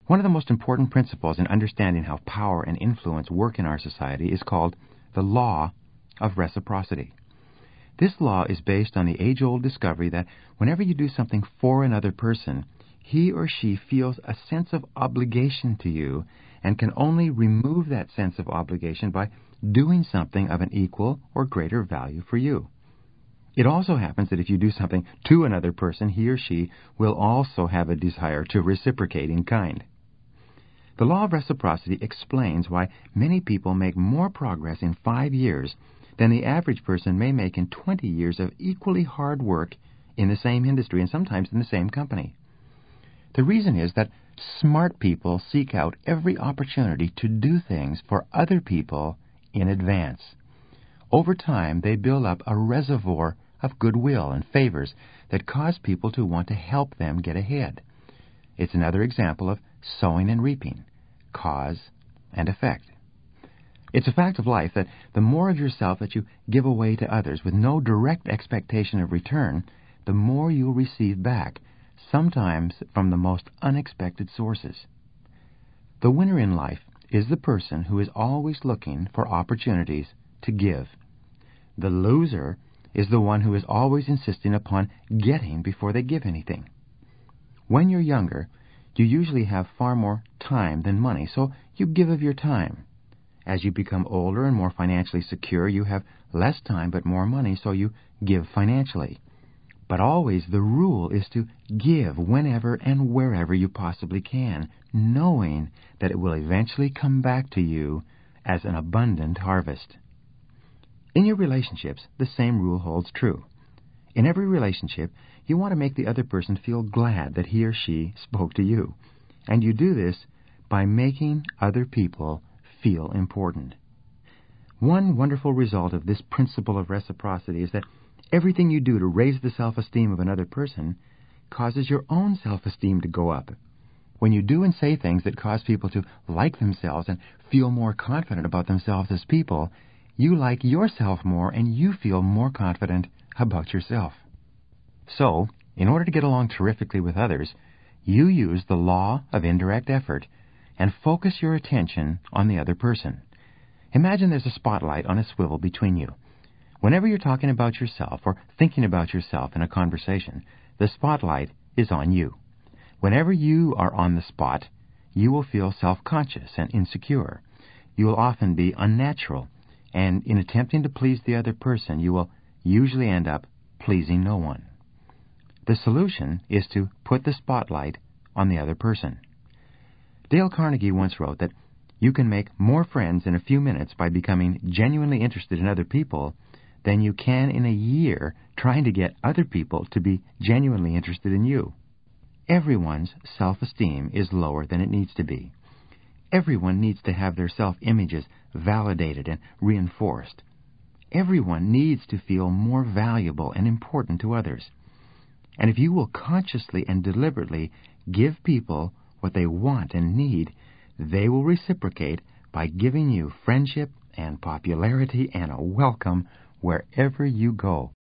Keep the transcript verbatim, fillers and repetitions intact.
One of the most important principles in understanding how power and influence work in our society is called the law of reciprocity. This law is based on the age-old discovery that whenever you do something for another person, he or she feels a sense of obligation to you and can only remove that sense of obligation by doing something of an equal or greater value for you. It also happens that if you do something to another person, he or she will also have a desire to reciprocate in kind. The law of reciprocity explains why many people make more progress in five years than the average person may make in twenty years of equally hard work in the same industry and sometimes in the same company. The reason is that smart people seek out every opportunity to do things for other people in advance. Over time, they build up a reservoir of goodwill and favors that cause people to want to help them get ahead. It's another example of sowing and reaping, cause and effect. It's a fact of life that the more of yourself that you give away to others with no direct expectation of return, the more you'll receive back, sometimes from the most unexpected sources. The winner in life is the person who is always looking for opportunities to give. The loser is the one who is always insisting upon getting before they give anything. When you're younger, you usually have far more time than money, so you give of your time. As you become older and more financially secure, you have less time but more money, so you give financially. But always the rule is to give whenever and wherever you possibly can, knowing that it will eventually come back to you as an abundant harvest. In your relationships, the same rule holds true. In every relationship, you want to make the other person feel glad that he or she spoke to you. And you do this by making other people feel important. One wonderful result of this principle of reciprocity is that everything you do to raise the self-esteem of another person causes your own self-esteem to go up. When you do and say things that cause people to like themselves and feel more confident about themselves as people, you like yourself more and you feel more confident about yourself. So, in order to get along terrifically with others, you use the law of indirect effort and focus your attention on the other person. Imagine there's a spotlight on a swivel between you. Whenever you're talking about yourself or thinking about yourself in a conversation, the spotlight is on you. Whenever you are on the spot, you will feel self-conscious and insecure. You will often be unnatural, and in attempting to please the other person, you will usually end up pleasing no one. The solution is to put the spotlight on the other person. Dale Carnegie once wrote that you can make more friends in a few minutes by becoming genuinely interested in other people than you can in a year trying to get other people to be genuinely interested in you. Everyone's self-esteem is lower than it needs to be. Everyone needs to have their self-images validated and reinforced. Everyone needs to feel more valuable and important to others. And if you will consciously and deliberately give people what they want and need, they will reciprocate by giving you friendship and popularity and a welcome wherever you go.